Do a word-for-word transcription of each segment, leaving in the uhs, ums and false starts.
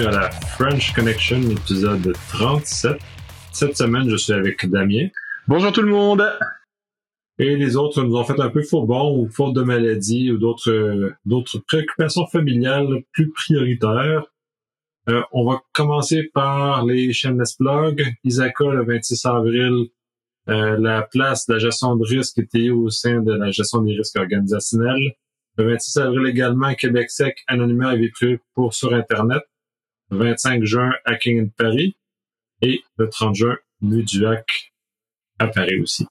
à la French Connection, épisode trente-sept. Cette semaine, je suis avec Damien. Bonjour tout le monde! Et les autres nous ont fait un peu fourbon ou faute de maladie ou d'autres euh, d'autres préoccupations familiales plus prioritaires. Euh, on va commencer par les shameless plugs. Isaka, le vingt-six avril, euh, la place de la gestion de risque était au sein de la gestion des risques organisationnels. Le vingt-six avril également, Québec Sec, anonymat et vie privée pour sur Internet. Le vingt-cinq juin, Hacking in Paris. Et le trente juin, Nuit du Hack à Paris aussi.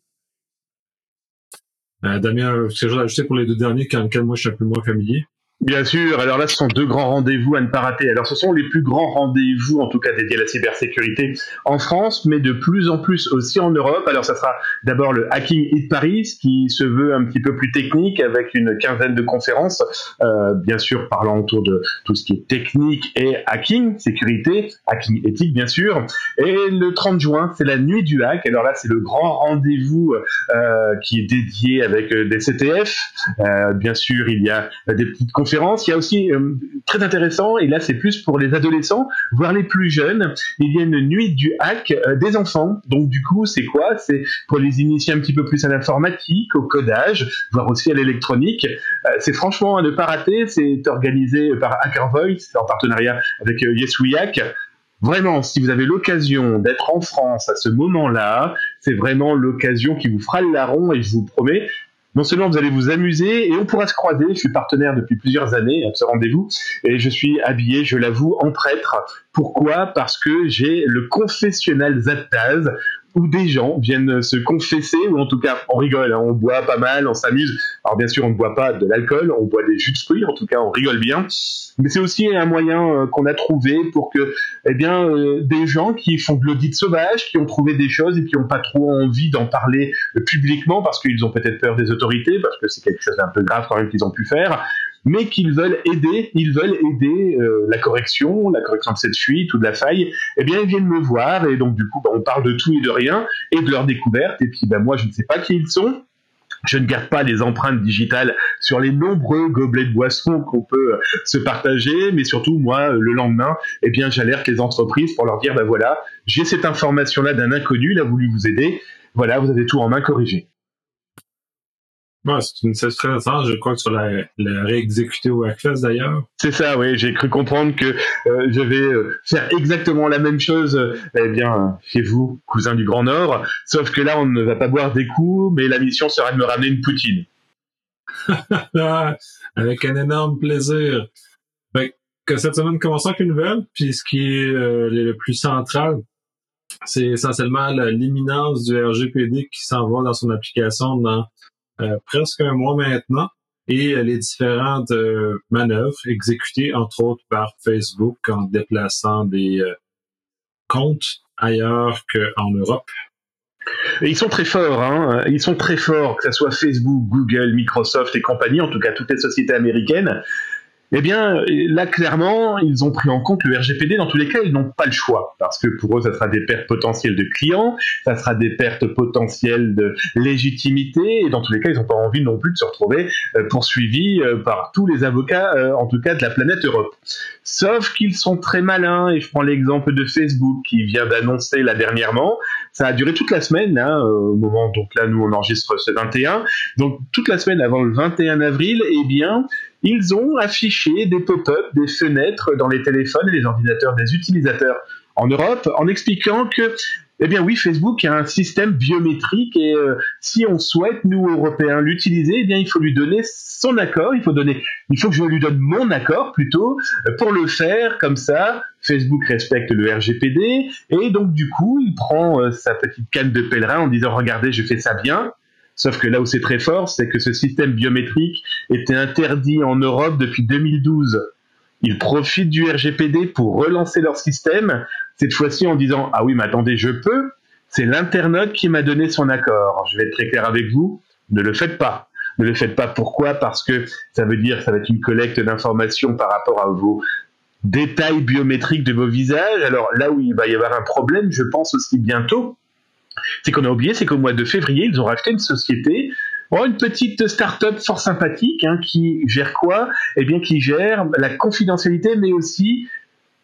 Euh, Damien, quelque chose à ajouter pour les deux derniers, quand lequel moi je suis un peu moins familier? Bien sûr, alors là ce sont deux grands rendez-vous à ne pas rater. Alors ce sont les plus grands rendez-vous en tout cas dédiés à la cybersécurité en France, mais de plus en plus aussi en Europe. Alors ça sera d'abord le Hacking in Paris qui se veut un petit peu plus technique avec une quinzaine de conférences, euh, bien sûr parlant autour de tout ce qui est technique et hacking, sécurité, hacking éthique bien sûr. Et le trente juin c'est la Nuit du Hack. Alors là c'est le grand rendez-vous euh, qui est dédié avec des C T F. Euh, bien sûr il y a des petites conférences. Il y a aussi, euh, très intéressant, et là c'est plus pour les adolescents, voire les plus jeunes, il y a une nuit du hack euh, des enfants. Donc du coup, c'est quoi? C'est pour les initier un petit peu plus à l'informatique, au codage, voire aussi à l'électronique. Euh, c'est franchement à ne pas rater, c'est organisé par Hacker Voice, en partenariat avec euh, Yes We Hack. Vraiment, si vous avez l'occasion d'être en France à ce moment-là, c'est vraiment l'occasion qui vous fera le larron, et je vous promets, non seulement vous allez vous amuser, et on pourra se croiser. Je suis partenaire depuis plusieurs années à ce rendez-vous, et je suis habillé, je l'avoue, en prêtre. Pourquoi? Parce que j'ai le confessionnal Zaptaz, où des gens viennent se confesser, ou en tout cas, on rigole, hein, on boit pas mal, on s'amuse. Alors bien sûr, on ne boit pas de l'alcool, on boit des jus de fruits, en tout cas, on rigole bien. Mais c'est aussi un moyen euh, qu'on a trouvé pour que, eh bien, euh, des gens qui font de l'audit sauvage, qui ont trouvé des choses et qui n'ont pas trop envie d'en parler euh, publiquement parce qu'ils ont peut-être peur des autorités, parce que c'est quelque chose d'un peu grave quand même qu'ils ont pu faire, mais qu'ils veulent aider, ils veulent aider euh, la correction, la correction de cette fuite ou de la faille, eh bien ils viennent me voir, et donc du coup bah, on parle de tout et de rien, et de leur découverte, et puis bah, moi je ne sais pas qui ils sont, je ne garde pas les empreintes digitales sur les nombreux gobelets de boisson qu'on peut se partager, mais surtout moi le lendemain, eh bien j'alerte les entreprises pour leur dire bah voilà, j'ai cette information-là d'un inconnu, il a voulu vous aider, voilà, vous avez tout en main, corrigé. Ouais, c'est une c'est très intéressant. Je crois que tu vas la, la réexécuter au Hackfest d'ailleurs. C'est ça, oui. J'ai cru comprendre que euh, je vais euh, faire exactement la même chose, euh, eh bien, euh, chez vous, cousin du Grand Nord. Sauf que là, on ne va pas boire des coups, mais la mission sera de me ramener une poutine. Avec un énorme plaisir. Fait que cette semaine, commençons avec une nouvelle. Puis ce qui est euh, le plus central, c'est essentiellement l'imminence du R G P D qui s'en va dans son application dans Euh, presque un mois maintenant, et euh, les différentes euh, manœuvres exécutées, entre autres par Facebook, en déplaçant des euh, comptes ailleurs qu'en Europe. Et ils sont très forts, hein. Ils sont très forts, que ce soit Facebook, Google, Microsoft et compagnie, en tout cas toutes les sociétés américaines. Eh bien, là, clairement, ils ont pris en compte le R G P D. Dans tous les cas, ils n'ont pas le choix. Parce que pour eux, ça sera des pertes potentielles de clients, ça sera des pertes potentielles de légitimité. Et dans tous les cas, ils n'ont pas envie non plus de se retrouver euh, poursuivis euh, par tous les avocats, euh, en tout cas de la planète Europe. Sauf qu'ils sont très malins. Et je prends l'exemple de Facebook qui vient d'annoncer là dernièrement. Ça a duré toute la semaine, hein, au moment, donc là, nous, on enregistre ce vingt et un. Donc, toute la semaine avant le vingt et un avril, eh bien, ils ont affiché des pop-up, des fenêtres dans les téléphones et les ordinateurs des utilisateurs en Europe, en expliquant que, eh bien oui, Facebook a un système biométrique, et euh, si on souhaite, nous, Européens, l'utiliser, eh bien, il faut lui donner son accord, il faut donner, il faut que je lui donne mon accord, plutôt, pour le faire, comme ça, Facebook respecte le R G P D, et donc, du coup, il prend euh, sa petite canne de pèlerin en disant, regardez, je fais ça bien. Sauf que là où c'est très fort, c'est que ce système biométrique était interdit en Europe depuis deux mille douze. Ils profitent du R G P D pour relancer leur système, cette fois-ci en disant « Ah oui, mais attendez, je peux, c'est l'internaute qui m'a donné son accord. » Je vais être très clair avec vous, ne le faites pas. Ne le faites pas, pourquoi? Parce que ça veut dire que ça va être une collecte d'informations par rapport à vos détails biométriques de vos visages. Alors là où il va y avoir un problème, je pense aussi bientôt, c'est qu'on a oublié, c'est qu'au mois de février, ils ont racheté une société, oh, une petite start-up fort sympathique, hein, qui gère quoi? Eh bien, qui gère la confidentialité, mais aussi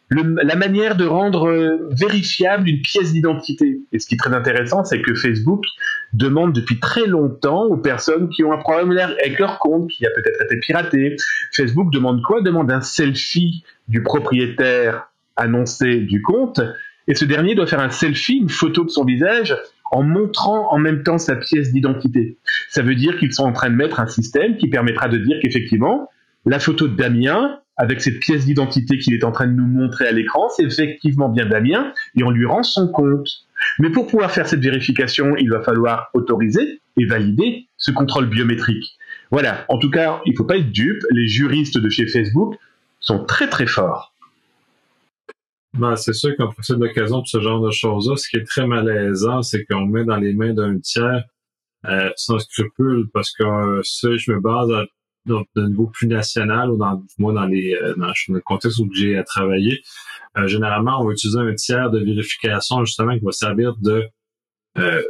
le, la manière de rendre euh, vérifiable une pièce d'identité. Et ce qui est très intéressant, c'est que Facebook demande depuis très longtemps aux personnes qui ont un problème avec leur compte, qui a peut-être été piraté. Facebook demande quoi? Demande un selfie du propriétaire annoncé du compte, et ce dernier doit faire un selfie, une photo de son visage, en montrant en même temps sa pièce d'identité. Ça veut dire qu'ils sont en train de mettre un système qui permettra de dire qu'effectivement, la photo de Damien, avec cette pièce d'identité qu'il est en train de nous montrer à l'écran, c'est effectivement bien Damien, et on lui rend son compte. Mais pour pouvoir faire cette vérification, il va falloir autoriser et valider ce contrôle biométrique. Voilà, en tout cas, il ne faut pas être dupe, les juristes de chez Facebook sont très très forts. Ben, c'est sûr qu'on profite de l'occasion pour ce genre de choses-là. Ce qui est très malaisant, c'est qu'on met dans les mains d'un tiers euh, sans scrupule, parce que euh, ça, je me base à, dans le niveau plus national, ou dans moi dans les euh, dans le contexte où j'ai travaillé. Euh, généralement, on va utiliser un tiers de vérification justement qui va servir de euh,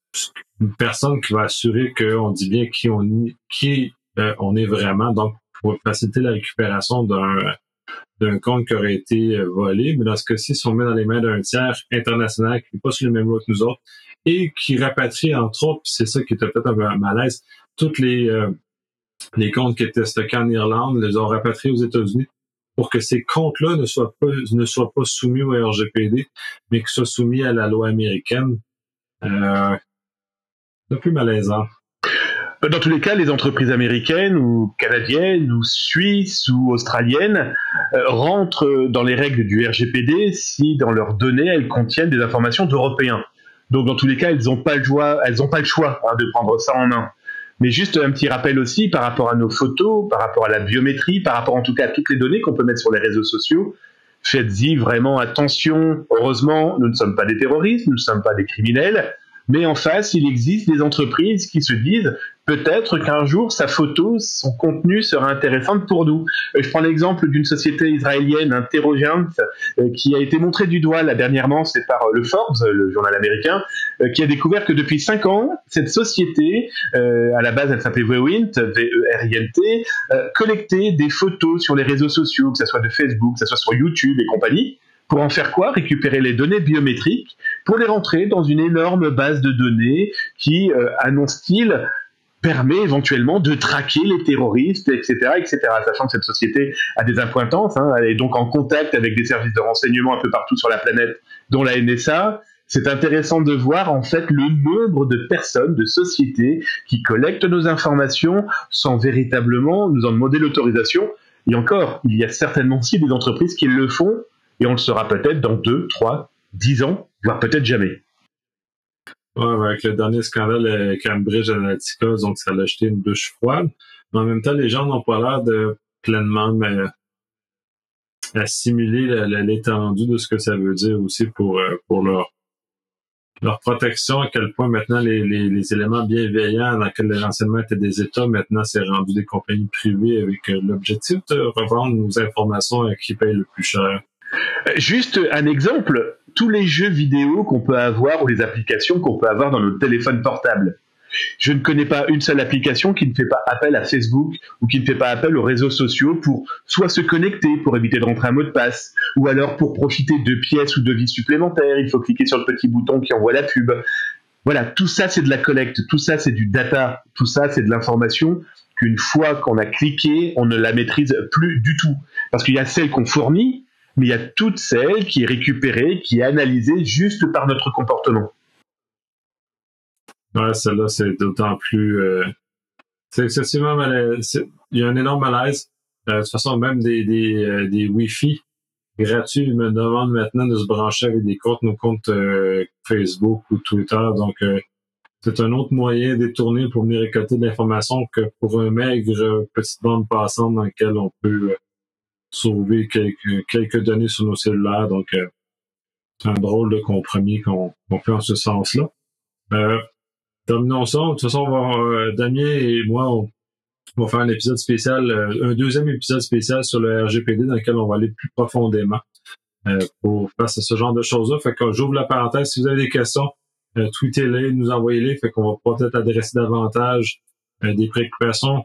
une personne qui va assurer qu'on dit bien qui on qui euh, on est vraiment, donc pour faciliter la récupération d'un d'un compte qui aurait été volé. Mais dans ce cas-ci, si on met dans les mains d'un tiers international qui n'est pas sur les mêmes lois que nous autres et qui rapatrie, entre autres, c'est ça qui était peut-être un peu un malaise, toutes les euh, les comptes qui étaient stockés en Irlande, les ont rapatriés aux États-Unis pour que ces comptes-là ne soient pas ne soient pas soumis au R G P D, mais qu'ils soient soumis à la loi américaine. Euh, c'est un peu malaisant. Dans tous les cas, les entreprises américaines ou canadiennes ou suisses ou australiennes euh, rentrent dans les règles du R G P D si dans leurs données elles contiennent des informations d'Européens. Donc dans tous les cas, elles n'ont pas le choix, elles ont pas le choix hein, de prendre ça en main. Mais juste un petit rappel aussi par rapport à nos photos, par rapport à la biométrie, par rapport en tout cas à toutes les données qu'on peut mettre sur les réseaux sociaux. Faites-y vraiment attention. Heureusement, nous ne sommes pas des terroristes, nous ne sommes pas des criminels. Mais en face, il existe des entreprises qui se disent peut-être qu'un jour, sa photo, son contenu sera intéressant pour nous. Je prends l'exemple d'une société israélienne, Interrogent, qui a été montrée du doigt là dernièrement, c'est par le Forbes, le journal américain, qui a découvert que depuis cinq ans, cette société, euh, à la base elle s'appelait Verint, V E R I N T, euh, collectait des photos sur les réseaux sociaux, que ce soit de Facebook, que ce soit sur YouTube et compagnie. Pour en faire quoi? Récupérer les données biométriques pour les rentrer dans une énorme base de données qui, euh, annonce-t-il, permet éventuellement de traquer les terroristes, et cetera, et cetera. Sachant que cette société a des accointances, hein, elle est donc en contact avec des services de renseignement un peu partout sur la planète, dont la N S A. C'est intéressant de voir en fait le nombre de personnes, de sociétés qui collectent nos informations sans véritablement nous en demander l'autorisation. Et encore, il y a certainement aussi des entreprises qui le font, et on le saura peut-être dans deux, trois, dix ans, voire peut-être jamais. Ouais, avec le dernier scandale euh, Cambridge Analytica, donc ça l'a jeté une douche froide. Mais en même temps, les gens n'ont pas l'air de pleinement mais, assimiler la, la, l'étendue de ce que ça veut dire aussi pour, euh, pour leur, leur protection, à quel point maintenant les, les, les éléments bienveillants dans lesquels les renseignements étaient des États, maintenant c'est rendu des compagnies privées avec euh, l'objectif de revendre nos informations à qui paye le plus cher. Juste un exemple, tous les jeux vidéo qu'on peut avoir ou les applications qu'on peut avoir dans nos téléphones portables. Je ne connais pas une seule application qui ne fait pas appel à Facebook ou qui ne fait pas appel aux réseaux sociaux pour soit se connecter pour éviter de rentrer un mot de passe, ou alors pour profiter de pièces ou de vies supplémentaires, il faut cliquer sur le petit bouton qui envoie la pub. Voilà, tout ça c'est de la collecte, tout ça c'est du data, tout ça c'est de l'information qu'une fois qu'on a cliqué, on ne la maîtrise plus du tout. Parce qu'il y a celle qu'on fournit, mais il y a toute celle qui est récupérée, qui est analysée juste par notre comportement. Ouais, celle-là, c'est d'autant plus... Euh, c'est excessivement malaise. Il y a un énorme malaise. Euh, de toute façon, même des, des, euh, des Wi-Fi gratuits me demandent maintenant de se brancher avec des comptes, nos comptes euh, Facebook ou Twitter. Donc, euh, c'est un autre moyen détourné pour venir récolter de l'information que pour un maigre petite bande passante dans laquelle on peut... Euh, sauver quelques, quelques données sur nos cellulaires. Donc, euh, c'est un drôle de compromis qu'on, qu'on fait en ce sens-là. Euh, terminons ça. De toute façon, on va, euh, Damien et moi, on, on va faire un épisode spécial, euh, un deuxième épisode spécial sur le R G P D dans lequel on va aller plus profondément euh, pour face à ce genre de choses-là. Fait que j'ouvre la parenthèse. Si vous avez des questions, euh, tweetez-les, nous envoyez-les. Fait qu'on va peut-être adresser davantage euh, des préoccupations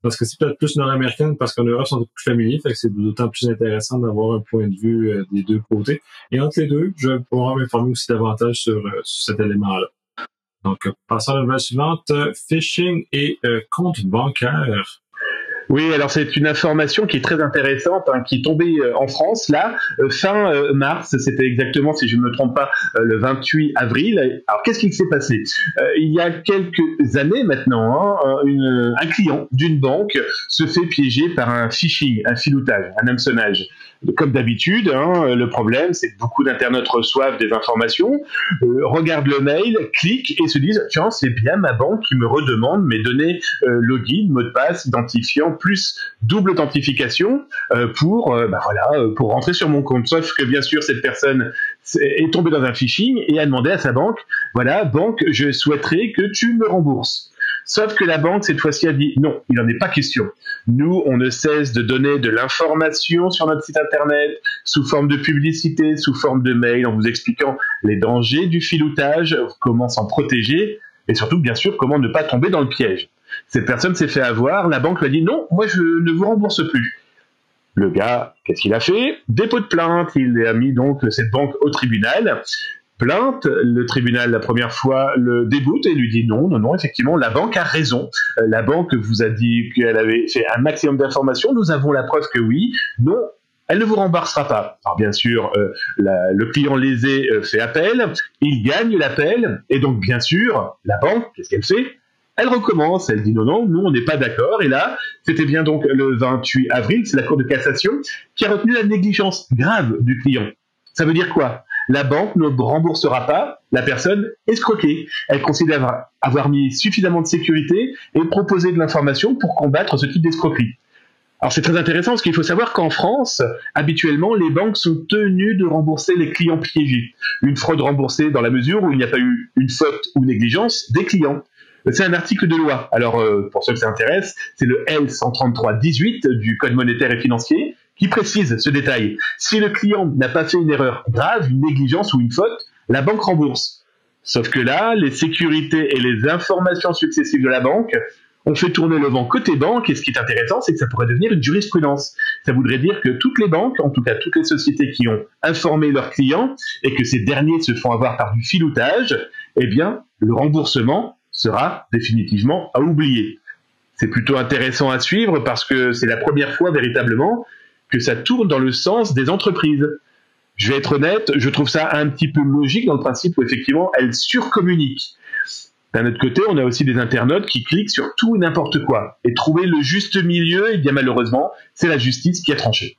parce que c'est peut-être plus nord-américaine, parce qu'en Europe, ils sont plus familiers, fait que c'est d'autant plus intéressant d'avoir un point de vue euh, des deux côtés. Et entre les deux, je vais pouvoir m'informer aussi davantage sur, euh, sur cet élément-là. Donc, euh, passons à la nouvelle suivante, euh, phishing et euh, compte bancaire. Oui, alors c'est une information qui est très intéressante, hein, qui est tombée euh, en France, là, euh, fin euh, mars, c'était exactement, si je ne me trompe pas, euh, le vingt-huit avril. Alors, qu'est-ce qui s'est passé ? euh, Il y a quelques années maintenant, hein, une, un client d'une banque se fait piéger par un phishing, un filoutage, un hameçonnage. Comme d'habitude, hein, le problème, c'est que beaucoup d'internautes reçoivent des informations, euh, regardent le mail, cliquent et se disent « Tiens, c'est bien ma banque qui me redemande mes données euh, login, mot de passe, identifiant, plus double authentification euh, pour, euh, bah voilà, euh, pour rentrer sur mon compte. » Sauf que bien sûr, cette personne est tombée dans un phishing et a demandé à sa banque « Voilà, banque, je souhaiterais que tu me rembourses. » Sauf que la banque, cette fois-ci, a dit « Non, il n'en est pas question. Nous, on ne cesse de donner de l'information sur notre site internet, sous forme de publicité, sous forme de mail, en vous expliquant les dangers du filoutage, comment s'en protéger, et surtout, bien sûr, comment ne pas tomber dans le piège. » Cette personne s'est fait avoir, la banque lui a dit « Non, moi, je ne vous rembourse plus. » Le gars, qu'est-ce qu'il a fait ? Dépôt de plainte, il a mis donc cette banque au tribunal. Plainte, le tribunal la première fois le déboute et lui dit non, non, non, effectivement, la banque a raison. Euh, la banque vous a dit qu'elle avait fait un maximum d'informations, nous avons la preuve que oui, non, elle ne vous remboursera pas. Alors bien sûr, euh, la, le client lésé euh, fait appel, il gagne l'appel, et donc bien sûr, la banque, qu'est-ce qu'elle fait ? Elle recommence, elle dit non, non, nous on n'est pas d'accord, et là, c'était bien donc le vingt-huit avril, c'est la Cour de cassation qui a retenu la négligence grave du client. Ça veut dire quoi ? La banque ne remboursera pas la personne escroquée. Elle considère avoir mis suffisamment de sécurité et proposé de l'information pour combattre ce type d'escroquerie. Alors c'est très intéressant parce qu'il faut savoir qu'en France, habituellement, les banques sont tenues de rembourser les clients piégés. Une fraude remboursée dans la mesure où il n'y a pas eu une faute ou négligence des clients. C'est un article de loi. Alors, euh, pour ceux que ça intéresse, c'est le L cent trente-trois dix-huit du Code monétaire et financier qui précise ce détail. Si le client n'a pas fait une erreur grave, une négligence ou une faute, la banque rembourse. Sauf que là, les sécurités et les informations successives de la banque ont fait tourner le vent côté banque, et ce qui est intéressant, c'est que ça pourrait devenir une jurisprudence. Ça voudrait dire que toutes les banques, en tout cas toutes les sociétés qui ont informé leurs clients, et que ces derniers se font avoir par du filoutage, eh bien, le remboursement sera définitivement à oublier. C'est plutôt intéressant à suivre parce que c'est la première fois véritablement que ça tourne dans le sens des entreprises. Je vais être honnête, je trouve ça un petit peu logique dans le principe où effectivement elles surcommuniquent. D'un autre côté, on a aussi des internautes qui cliquent sur tout et n'importe quoi. Et trouver le juste milieu, et bien malheureusement, c'est la justice qui a tranché.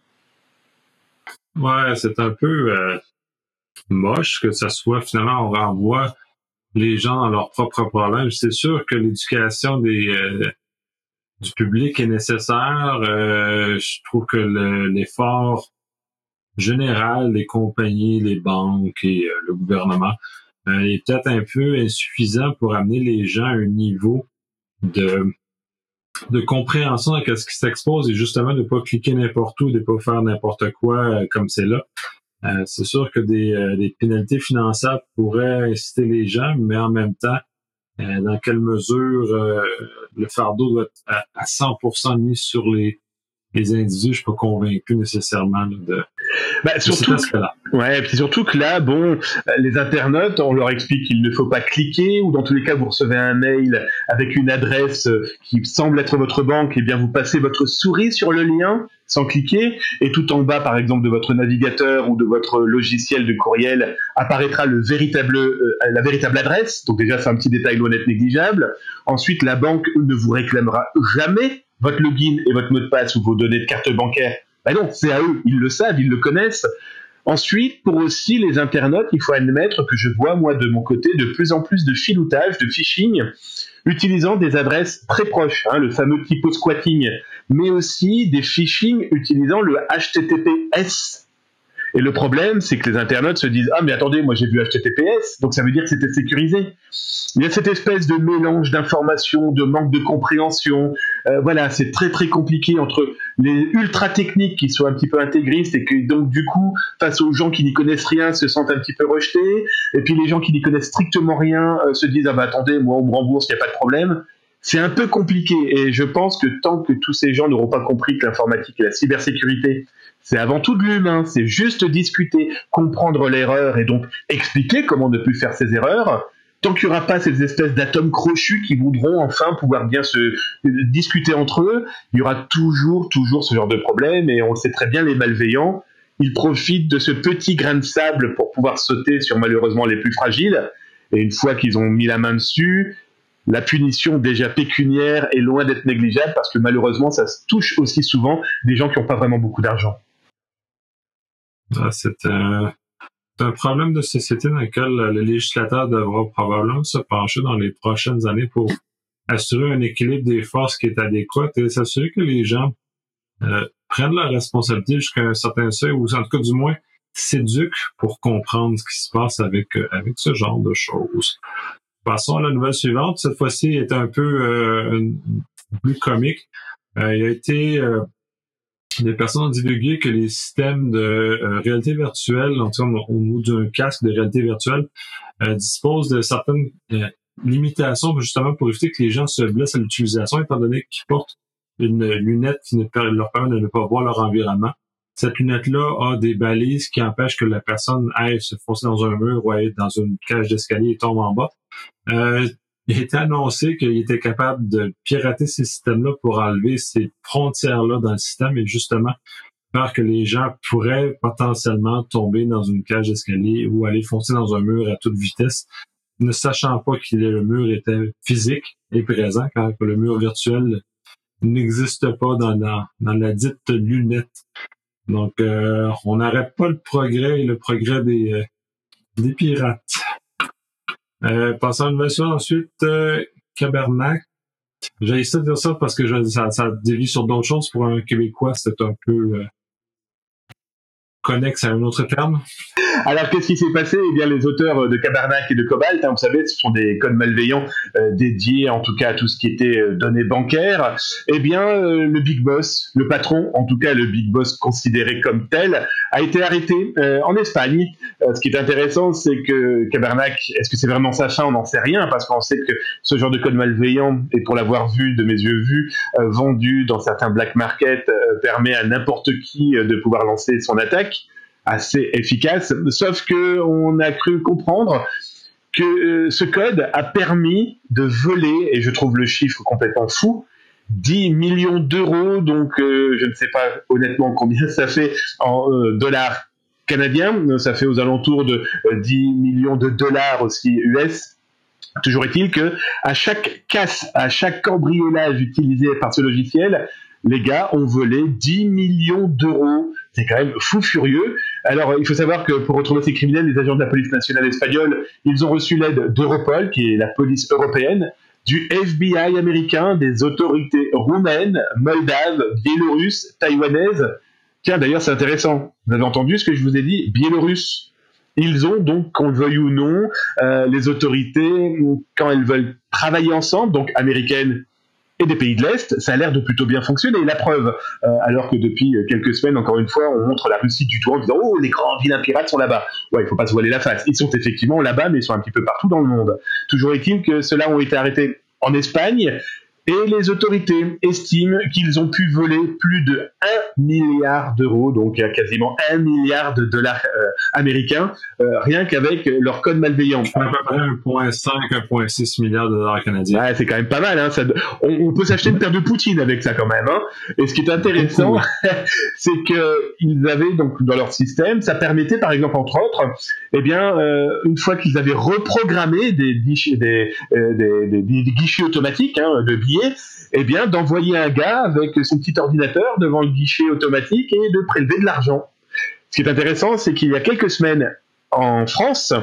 Ouais, c'est un peu euh, moche que ça soit finalement on renvoie les gens dans leurs propres problèmes. C'est sûr que l'éducation des euh, du public est nécessaire. Euh, je trouve que le, l'effort général des compagnies, les banques et euh, le gouvernement euh, est peut-être un peu insuffisant pour amener les gens à un niveau de de compréhension à ce qui s'expose et justement de pas cliquer n'importe où, de pas faire n'importe quoi euh, comme c'est là. Euh, c'est sûr que des, euh, des pénalités financières pourraient inciter les gens, mais en même temps, euh, dans quelle mesure euh, le fardeau doit être à, à cent pour cent mis sur les, les individus, je suis pas convaincu nécessairement là, de, bah, de surtout, cet aspect-là. Ouais, et puis surtout que là, bon, les internautes, on leur explique qu'il ne faut pas cliquer, ou dans tous les cas, vous recevez un mail avec une adresse qui semble être votre banque, et bien vous passez votre souris sur le lien sans cliquer, et tout en bas, par exemple, de votre navigateur ou de votre logiciel de courriel, apparaîtra le véritable, euh, la véritable adresse. Donc déjà, c'est un petit détail loin d'être négligeable. Ensuite, la banque ne vous réclamera jamais votre login et votre mot de passe ou vos données de carte bancaire. Ben non, c'est à eux, ils le savent, ils le connaissent. Ensuite, pour aussi les internautes, il faut admettre que je vois, moi, de mon côté, de plus en plus de filoutage, de phishing, utilisant des adresses très proches, hein, le fameux typo squatting, mais aussi des phishing utilisant le H T T P S. Et le problème, c'est que les internautes se disent « Ah, mais attendez, moi j'ai vu H T T P S, donc ça veut dire que c'était sécurisé. » Il y a cette espèce de mélange d'informations, de manque de compréhension. Euh, voilà, c'est très très compliqué entre les ultra techniques qui sont un petit peu intégristes et qui donc du coup, face aux gens qui n'y connaissent rien, se sentent un petit peu rejetés. Et puis les gens qui n'y connaissent strictement rien euh, se disent « Ah bah attendez, moi on me rembourse, il n'y a pas de problème. » c'est un peu compliqué. Et je pense que tant que tous ces gens n'auront pas compris que l'informatique et la cybersécurité, c'est avant tout de l'humain, c'est juste discuter, comprendre l'erreur et donc expliquer comment ne plus faire ces erreurs, tant qu'il n'y aura pas ces espèces d'atomes crochus qui voudront enfin pouvoir bien se discuter entre eux, il y aura toujours, toujours ce genre de problème. Et on le sait très bien, les malveillants, ils profitent de ce petit grain de sable pour pouvoir sauter sur malheureusement les plus fragiles. Et une fois qu'ils ont mis la main dessus, la punition déjà pécuniaire est loin d'être négligeable parce que malheureusement, ça se touche aussi souvent des gens qui n'ont pas vraiment beaucoup d'argent. Ah, c'est, un, c'est un problème de société dans lequel le législateur devra probablement se pencher dans les prochaines années pour assurer un équilibre des forces qui est adéquat et s'assurer que les gens euh, prennent leur responsabilité jusqu'à un certain seuil, ou en tout cas du moins s'éduquent pour comprendre ce qui se passe avec, euh, avec ce genre de choses. Passons à la nouvelle suivante. Cette fois-ci est un peu euh, plus comique. Euh, il a été... Euh, des personnes ont divulgué que les systèmes de euh, réalité virtuelle, en tout cas au niveau d'un casque de réalité virtuelle, euh, disposent de certaines euh, limitations justement pour éviter que les gens se blessent à l'utilisation, étant donné qu'ils portent une lunette qui ne per- leur permet de ne pas voir leur environnement. Cette lunette-là a des balises qui empêchent que la personne aille se foncer dans un mur ou aille dans une cage d'escalier et tombe en bas. Euh, Il a été annoncé qu'il était capable de pirater ces systèmes-là pour enlever ces frontières-là dans le système et justement faire que les gens pourraient potentiellement tomber dans une cage d'escalier ou aller foncer dans un mur à toute vitesse, ne sachant pas que le mur était physique et présent, car le mur virtuel n'existe pas dans la, dans la dite lunette. Donc, euh, on n'arrête pas le progrès et le progrès des, euh, des pirates. Euh, passons à une version ensuite, euh, Cabernac. J'ai essayé de dire ça parce que je, ça, ça dévie sur d'autres choses. Pour un Québécois, c'est un peu euh, connexe à un autre terme. Alors, qu'est-ce qui s'est passé? Eh bien, les auteurs de Cabernac et de Cobalt, hein, vous savez, ce sont des codes malveillants euh, dédiés, en tout cas, à tout ce qui était euh, données bancaires. Eh bien, euh, le Big Boss, le patron, en tout cas, le Big Boss considéré comme tel, a été arrêté euh, en Espagne. Euh, ce qui est intéressant, c'est que Cabernac, est-ce que c'est vraiment sa fin? On n'en sait rien, parce qu'on sait que ce genre de code malveillant, et pour l'avoir vu, de mes yeux vus, euh, vendu dans certains black market, euh, permet à n'importe qui euh, de pouvoir lancer son attaque. Assez efficace, sauf que on a cru comprendre que euh, ce code a permis de voler, et je trouve le chiffre complètement fou, dix millions d'euros, donc euh, je ne sais pas honnêtement combien ça fait en euh, dollars canadiens, ça fait aux alentours de euh, dix millions de dollars aussi U S. Toujours est-il que à chaque casse, à chaque cambriolage utilisé par ce logiciel, les gars ont volé dix millions d'euros. C'est quand même fou furieux. Alors, il faut savoir que pour retrouver ces criminels, les agents de la police nationale espagnole, ils ont reçu l'aide d'Europol, qui est la police européenne, du F B I américain, des autorités roumaines, moldaves, biélorusses, taïwanaises. Tiens, d'ailleurs, c'est intéressant. Vous avez entendu ce que je vous ai dit? Biélorusses. Ils ont donc, qu'on le veuille ou non, euh, les autorités, quand elles veulent travailler ensemble, donc américaines et des pays de l'Est, ça a l'air de plutôt bien fonctionner. Et la preuve, euh, alors que depuis quelques semaines, encore une fois, on montre la Russie du doigt en disant « Oh, les grands vilains pirates sont là-bas ». Ouais, il ne faut pas se voiler la face. Ils sont effectivement là-bas, mais ils sont un petit peu partout dans le monde. Toujours est-il que ceux-là ont été arrêtés en Espagne, et les autorités estiment qu'ils ont pu voler plus de un milliard d'euros, donc quasiment un milliard de dollars euh, américains, euh, rien qu'avec leur code malveillant. À peu près un virgule cinq, un virgule six milliard de dollars canadiens. Ouais, c'est quand même pas mal. Hein, ça, on, on peut s'acheter une paire de Poutine avec ça quand même. Hein. Et ce qui est intéressant, c'est qu'ils avaient donc dans leur système, ça permettait par exemple entre autres, eh bien, euh, une fois qu'ils avaient reprogrammé des guichets, des, euh, des, des, des guichets automatiques hein, de billets, eh bien, d'envoyer un gars avec son petit ordinateur devant le guichet automatique et de prélever de l'argent. Ce qui est intéressant, c'est qu'il y a quelques semaines, en France,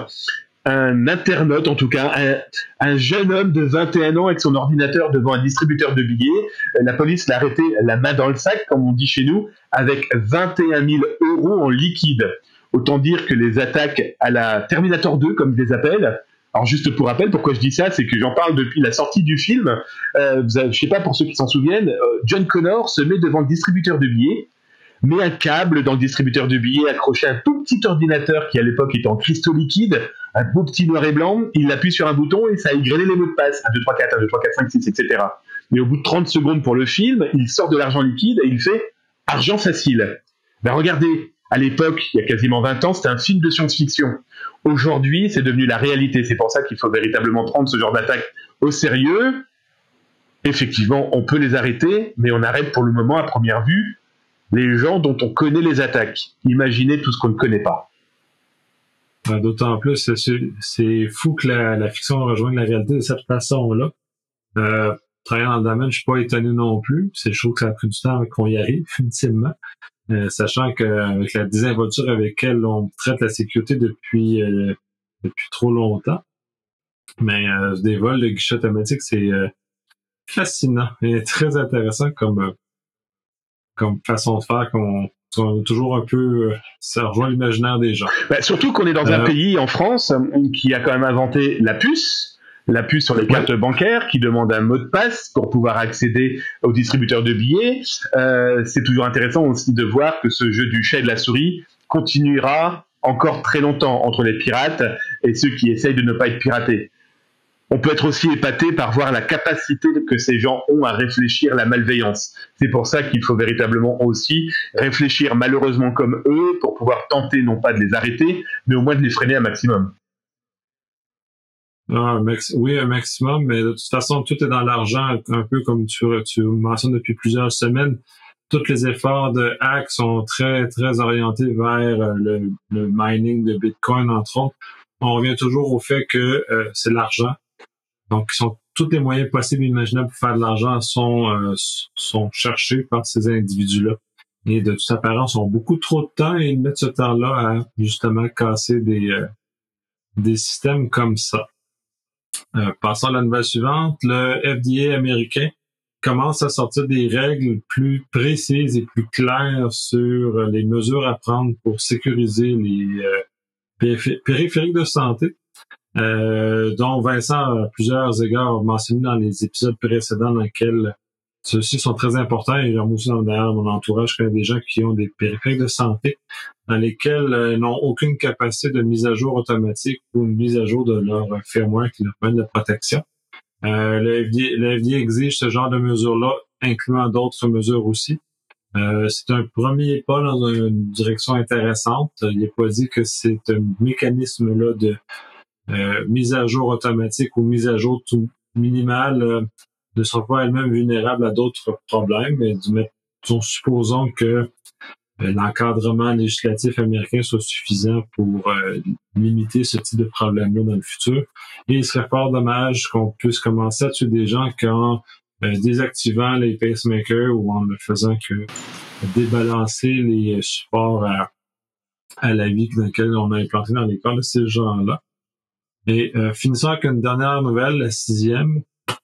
un internaute, en tout cas, un, un jeune homme de vingt et un ans avec son ordinateur devant un distributeur de billets, la police l'a arrêté la main dans le sac, comme on dit chez nous, avec vingt et un mille euros en liquide. Autant dire que les attaques à la Terminator deux, comme ils les appellent. Alors juste pour rappel, pourquoi je dis ça, c'est que j'en parle depuis la sortie du film. Euh, vous avez, je sais pas pour ceux qui s'en souviennent, euh, John Connor se met devant le distributeur de billets, met un câble dans le distributeur de billets accroché à un tout petit ordinateur qui à l'époque était en cristaux liquides, un beau petit noir et blanc, il appuie sur un bouton et ça a égrené les mots de passe, un, deux, trois, quatre, un, deux, trois, quatre, cinq, six, et cetera. Mais au bout de trente secondes pour le film, il sort de l'argent liquide et il fait argent facile. Ben regardez, à l'époque, il y a quasiment vingt ans, c'était un film de science-fiction. Aujourd'hui, c'est devenu la réalité. C'est pour ça qu'il faut véritablement prendre ce genre d'attaque au sérieux. Effectivement, on peut les arrêter, mais on arrête pour le moment, à première vue, les gens dont on connaît les attaques. Imaginez tout ce qu'on ne connaît pas. D'autant plus, c'est, c'est fou que la, la fiction rejoigne la réalité de cette façon-là. Euh, travaillant dans le domaine, je suis pas étonné non plus. C'est, je trouve que ça a pris du temps qu'on y arrive, ultimement. Euh, sachant qu'avec la désinvolture avec laquelle on traite la sécurité depuis euh, depuis trop longtemps. Mais euh, des vols de guichets automatiques, c'est euh, fascinant et très intéressant comme euh, comme façon de faire, qu'on on toujours un peu, euh, ça rejoint l'imaginaire des gens. Bah, surtout qu'on est dans euh, un pays, en France, qui a quand même inventé la puce, la puce sur les cartes bancaires, qui demande un mot de passe pour pouvoir accéder aux distributeurs de billets. Euh, c'est toujours intéressant aussi de voir que ce jeu du chat et de la souris continuera encore très longtemps entre les pirates et ceux qui essayent de ne pas être piratés. On peut être aussi épaté par voir la capacité que ces gens ont à réfléchir la malveillance. C'est pour ça qu'il faut véritablement aussi réfléchir malheureusement comme eux pour pouvoir tenter non pas de les arrêter, mais au moins de les freiner un maximum. Ah, un max- oui, un maximum, mais de toute façon, tout est dans l'argent, un peu comme tu, tu mentionnes depuis plusieurs semaines. Tous les efforts de hack sont très, très orientés vers le, le mining de Bitcoin, entre autres. On revient toujours au fait que euh, c'est l'argent. Donc, ils sont, tous les moyens possibles et imaginables pour faire de l'argent sont, euh, sont cherchés par ces individus-là. Et de toute apparence, ont beaucoup trop de temps et ils mettent ce temps-là à, justement, casser des, euh, des systèmes comme ça. Euh, passons à la nouvelle suivante. Le F D A américain commence à sortir des règles plus précises et plus claires sur les mesures à prendre pour sécuriser les euh, périph- périphériques de santé. Euh, dont Vincent a plusieurs égards mentionné dans les épisodes précédents dans lesquels ceux-ci sont très importants et moi aussi dans derrière mon entourage, je connais des gens qui ont des périphériques de santé dans lesquels euh, n'ont aucune capacité de mise à jour automatique ou une mise à jour de leur firmware qui leur permet de protection. Euh, le F D A, le F D A exige ce genre de mesures-là, incluant d'autres mesures aussi. Euh, c'est un premier pas dans une direction intéressante. Il n'est pas dit que c'est un mécanisme-là de Euh, mise à jour automatique ou mise à jour tout minimale euh, ne sont pas elles-mêmes vulnérables à d'autres problèmes, mais supposons que euh, l'encadrement législatif américain soit suffisant pour euh, limiter ce type de problème-là dans le futur. Et il serait fort dommage qu'on puisse commencer à tuer des gens qu'en euh, désactivant les pacemakers ou en ne faisant que débalancer les supports à, à la vie dans lequel on a implanté dans les corps de ces gens-là. Et euh, finissons avec une dernière nouvelle, la sixième.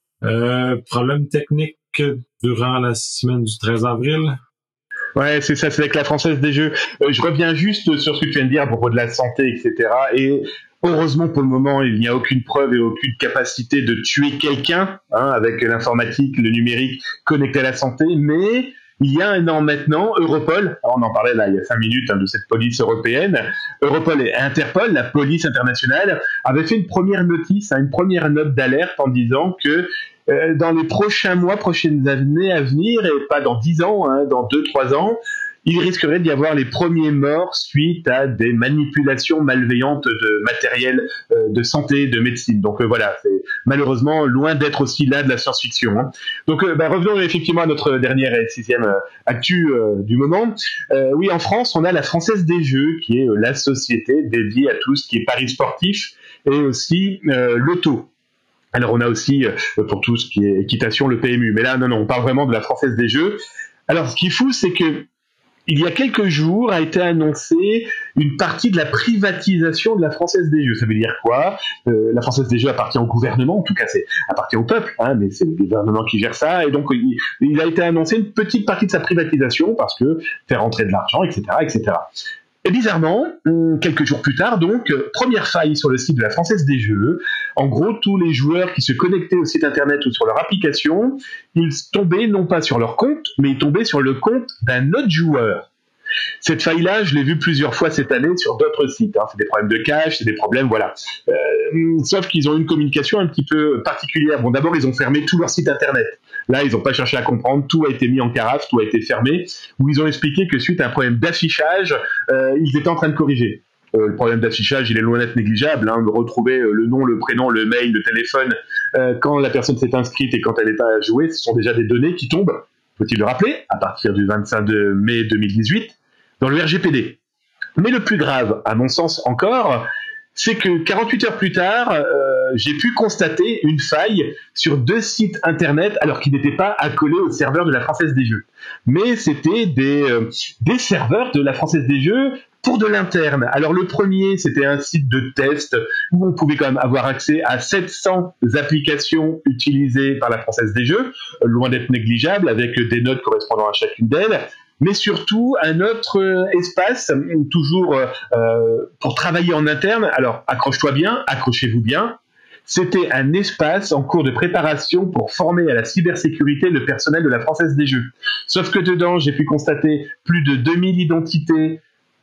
Euh, problème technique durant la semaine du treize avril. Ouais, c'est ça, c'est avec la Française des Jeux. Euh, je reviens juste sur ce que tu viens de dire à propos de la santé, et cetera. Et heureusement, pour le moment, il n'y a aucune preuve et aucune capacité de tuer quelqu'un hein, avec l'informatique, le numérique connecté à la santé, mais il y a un an maintenant, Europol, on en parlait là il y a cinq minutes hein, de cette police européenne, Europol et Interpol, la police internationale, avaient fait une première notice, hein, une première note d'alerte en disant que euh, dans les prochains mois, prochaines années à venir, et pas dans dix ans, hein, dans deux, trois ans, il risquerait d'y avoir les premiers morts suite à des manipulations malveillantes de matériel euh, de santé, de médecine. Donc euh, voilà, c'est malheureusement loin d'être aussi là de la science-fiction. Hein. Donc euh, bah, revenons effectivement à notre dernière et sixième euh, actu euh, du moment. Euh, oui, en France, on a la Française des Jeux, qui est euh, la société dédiée à tout ce qui est paris sportif et aussi euh, l'auto. Alors on a aussi, euh, pour tout ce qui est équitation, le P M U. Mais là, non, non, on parle vraiment de la Française des Jeux. Alors ce qui est fou, c'est que il y a quelques jours a été annoncée une partie de la privatisation de la Française des Jeux. Ça veut dire quoi ? euh, La Française des Jeux appartient au gouvernement, en tout cas c'est appartient au peuple, hein, mais c'est le gouvernement qui gère ça. Et donc il, il a été annoncé une petite partie de sa privatisation parce que faire rentrer de l'argent, et cetera, et cetera. Et bizarrement, quelques jours plus tard, donc, première faille sur le site de la Française des Jeux. En gros, tous les joueurs qui se connectaient au site internet ou sur leur application, ils tombaient non pas sur leur compte, mais ils tombaient sur le compte d'un autre joueur. Cette faille-là, je l'ai vue plusieurs fois cette année sur d'autres sites. Hein. C'est des problèmes de cache, c'est des problèmes, voilà. Euh, sauf qu'ils ont une communication un petit peu particulière. Bon, d'abord, ils ont fermé tout leur site internet. Là, ils n'ont pas cherché à comprendre. Tout a été mis en carafe, tout a été fermé. Où ils ont expliqué que suite à un problème d'affichage, euh, ils étaient en train de corriger. Euh, le problème d'affichage, il est loin d'être négligeable. Hein, de retrouver euh, le nom, le prénom, le mail, le téléphone, euh, quand la personne s'est inscrite et quand elle est à jouer, ce sont déjà des données qui tombent, faut-il le rappeler, à partir du vingt-cinq mai deux mille dix-huit, dans le R G P D. Mais le plus grave, à mon sens encore, c'est que quarante-huit heures plus tard, euh, j'ai pu constater une faille sur deux sites internet, alors qu'ils n'étaient pas accolés au serveur de la Française des Jeux. Mais c'était des, euh, des serveurs de la Française des Jeux pour de l'interne. Alors le premier, c'était un site de test où on pouvait quand même avoir accès à sept cents applications utilisées par la Française des Jeux, euh, loin d'être négligeable, avec des notes correspondant à chacune d'elles. Mais surtout un autre euh, espace, toujours euh, pour travailler en interne. Alors, accroche-toi bien, accrochez-vous bien. C'était un espace en cours de préparation pour former à la cybersécurité le personnel de la Française des Jeux. Sauf que dedans, j'ai pu constater plus de deux mille identités,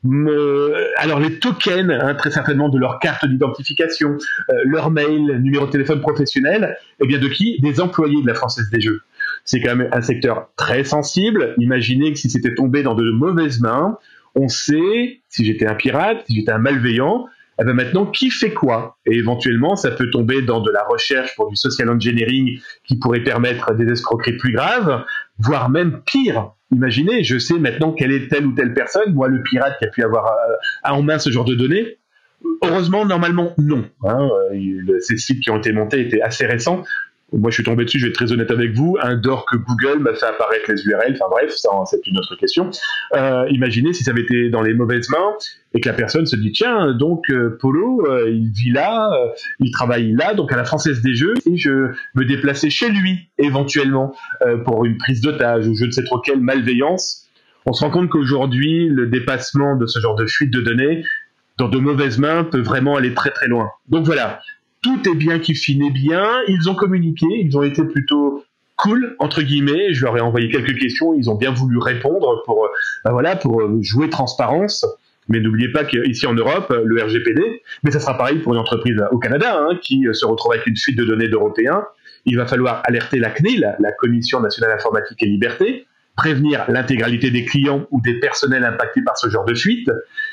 euh, alors les tokens, hein, très certainement de leur carte d'identification, euh, leur mail, numéro de téléphone professionnel, et bien de qui? Des employés de la Française des Jeux. C'est quand même un secteur très sensible. Imaginez que si c'était tombé dans de mauvaises mains, on sait, si j'étais un pirate, si j'étais un malveillant, eh ben maintenant, qui fait quoi? Et éventuellement, ça peut tomber dans de la recherche pour du social engineering qui pourrait permettre des escroqueries plus graves, voire même pire. Imaginez, je sais maintenant quelle est telle ou telle personne, moi le pirate qui a pu avoir euh, en main ce genre de données. Heureusement, normalement, non. Hein, euh, ces sites qui ont été montés étaient assez récents. Moi, je suis tombé dessus, je vais être très honnête avec vous, un door que Google m'a fait apparaître les U R L, enfin bref, ça, c'est une autre question. Euh, imaginez si ça avait été dans les mauvaises mains et que la personne se dit, tiens, donc euh, Polo, euh, il vit là, euh, il travaille là, donc à la Française des Jeux, et je me déplaçais chez lui, éventuellement, euh, pour une prise d'otage ou je ne sais trop quelle malveillance. On se rend compte qu'aujourd'hui, le dépassement de ce genre de fuite de données dans de mauvaises mains peut vraiment aller très très loin. Donc voilà. Tout est bien qui finit bien, ils ont communiqué, ils ont été plutôt cool, entre guillemets, je leur ai envoyé quelques questions, ils ont bien voulu répondre pour, ben voilà, pour jouer transparence, mais n'oubliez pas qu'ici en Europe, le R G P D, mais ça sera pareil pour une entreprise au Canada, hein, qui se retrouve avec une fuite de données d'Européens, il va falloir alerter la C N I L, la Commission nationale informatique et liberté, prévenir l'intégralité des clients ou des personnels impactés par ce genre de fuite.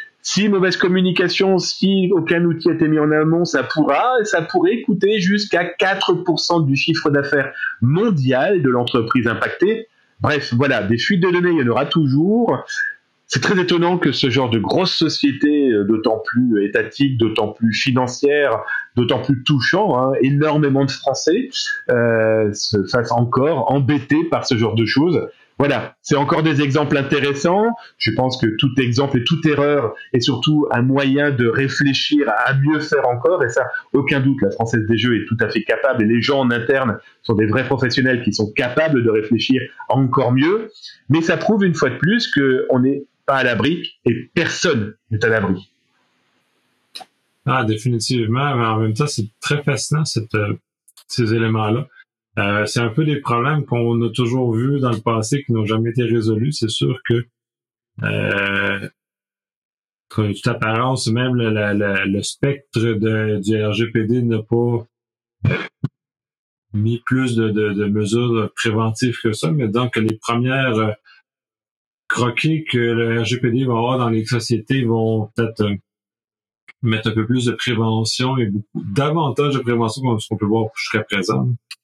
Si mauvaise communication, si aucun outil a été mis en amont, ça pourra, ça pourrait coûter jusqu'à quatre pour cent du chiffre d'affaires mondial de l'entreprise impactée. Bref, voilà, des fuites de données, il y en aura toujours. C'est très étonnant que ce genre de grosses sociétés, d'autant plus étatiques, d'autant plus financières, d'autant plus touchant, hein, énormément de Français, euh, se fassent encore embêter par ce genre de choses. Voilà, c'est encore des exemples intéressants. Je pense que tout exemple et toute erreur est surtout un moyen de réfléchir à mieux faire encore. Et ça, aucun doute, la Française des Jeux est tout à fait capable. Et les gens en interne sont des vrais professionnels qui sont capables de réfléchir à encore mieux. Mais ça prouve une fois de plus qu'on n'est pas à l'abri et personne n'est à l'abri. Ah, définitivement. Mais en même temps, c'est très fascinant, cette, euh, ces éléments-là. Euh, c'est un peu des problèmes qu'on a toujours vus dans le passé qui n'ont jamais été résolus. C'est sûr que, euh, que toute apparence, même le, le, le, le spectre de, du R G P D n'a pas mis plus de, de, de mesures préventives que ça, mais donc les premières euh, croquis que le R G P D va avoir dans les sociétés vont peut-être euh, mettre un peu plus de prévention et beaucoup davantage de prévention que ce qu'on peut voir jusqu'à présent.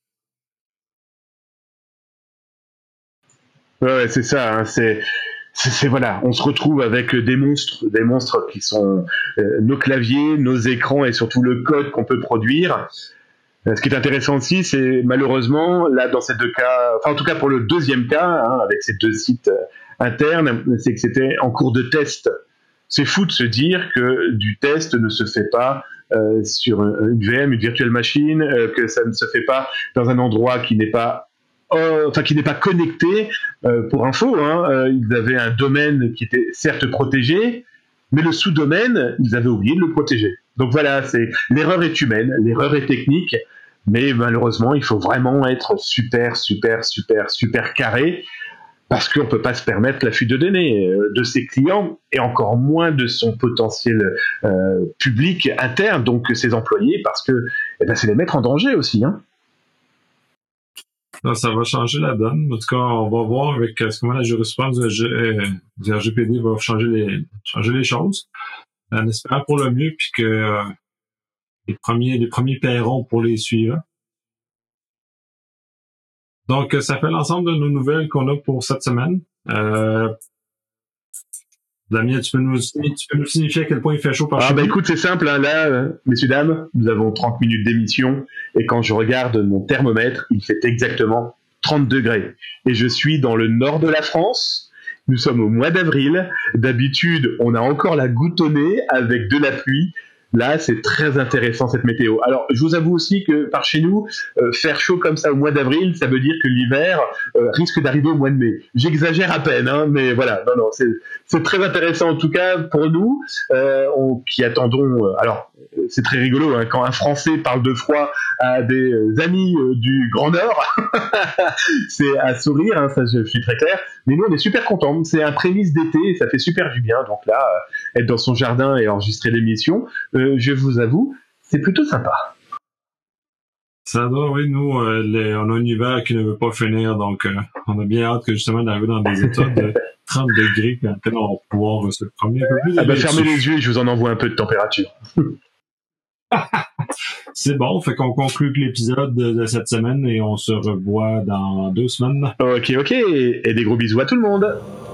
Ouais, c'est ça. Hein, c'est, c'est, c'est voilà, on se retrouve avec des monstres, des monstres qui sont euh, nos claviers, nos écrans et surtout le code qu'on peut produire. Euh, ce qui est intéressant aussi, c'est malheureusement là dans ces deux cas, enfin en tout cas pour le deuxième cas, hein, avec ces deux sites euh, internes, c'est que c'était en cours de test. C'est fou de se dire que du test ne se fait pas euh, sur une V M, une virtual machine, euh, que ça ne se fait pas dans un endroit qui n'est pas Euh, enfin qui n'est pas connecté. Euh, pour info, hein, euh, ils avaient un domaine qui était certes protégé, mais le sous-domaine, ils avaient oublié de le protéger. Donc voilà, c'est l'erreur est humaine, l'erreur est technique, mais malheureusement, il faut vraiment être super, super, super, super carré. parce qu'on peut pas se permettre la fuite de données euh, de ses clients et encore moins de son potentiel euh, public interne, donc ses employés, parce que eh ben, c'est les mettre en danger aussi. Hein. Non, ça va changer la donne. En tout cas, on va voir avec euh, comment la jurisprudence du, euh, du R G P D va changer les, changer les choses. En espérant pour le mieux, puis que euh, les premiers, les premiers paieront pour les suivants. Donc, ça fait l'ensemble de nos nouvelles qu'on a pour cette semaine. Euh, Damien, tu peux nous, tu peux nous signifier à quel point il fait chaud par ah chez bah vous? Écoute, c'est simple, hein, là, euh, messieurs, dames, nous avons trente minutes d'émission, et quand je regarde mon thermomètre, il fait exactement trente degrés. Et je suis dans le nord de la France, nous sommes au mois d'avril, d'habitude, on a encore la goutte au nez avec de la pluie. Là, c'est très intéressant cette météo. Alors, je vous avoue aussi que par chez nous, euh, faire chaud comme ça au mois d'avril, ça veut dire que l'hiver euh, risque d'arriver au mois de mai. J'exagère à peine, hein, mais voilà. Non, non, c'est, c'est très intéressant en tout cas pour nous, euh, on, qui attendons. Euh, alors, c'est très rigolo hein, quand un Français parle de froid à des amis euh, du Grand Nord. C'est à sourire, hein, ça je suis très clair. Mais nous, on est super contents. C'est un prémisse d'été, et ça fait super du bien. Donc là, euh, être dans son jardin et enregistrer l'émission. Euh, je vous avoue, c'est plutôt sympa. Ça doit, oui, nous, euh, les, on a un hiver qui ne veut pas finir, donc euh, on a bien hâte que justement d'arriver dans des états de trente degrés quand on va pouvoir se promener un peu plus. Ah bah fermez les yeux et je vous en envoie un peu de température. C'est bon, fait qu'on conclut l'épisode de, de cette semaine et on se revoit dans deux semaines. Ok, ok, et des gros bisous à tout le monde.